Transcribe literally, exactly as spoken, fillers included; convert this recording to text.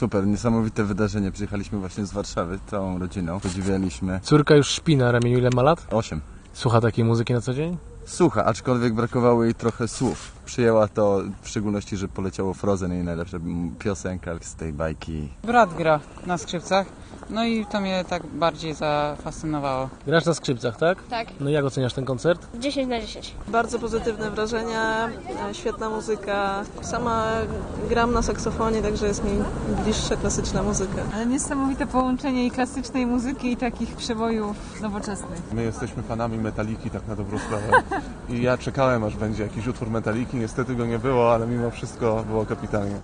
super, niesamowite wydarzenie. Przyjechaliśmy właśnie z Warszawy całą rodziną, podziwialiśmy. Córka już śpi na ramieniu, ile ma lat? Osiem. Słucha takiej muzyki na co dzień? Słucha, aczkolwiek brakowało jej trochę słów. Przyjęła to w szczególności, że poleciało Frozen, jej najlepsza piosenka z tej bajki. Brat gra na skrzypcach, no i to mnie tak bardziej zafascynowało. Grasz na skrzypcach, tak? Tak. No i jak oceniasz ten koncert? dziesięć na dziesięć. Bardzo pozytywne wrażenia, świetna muzyka. Sama gram na saksofonie, także jest mi bliższa klasyczna muzyka. Ale niesamowite połączenie i klasycznej muzyki i takich przebojów nowoczesnych. My jesteśmy fanami Metaliki, tak na dobrą sprawę. I ja czekałem, aż będzie jakiś utwór Metaliki. Niestety go nie było, ale mimo wszystko było kapitalnie.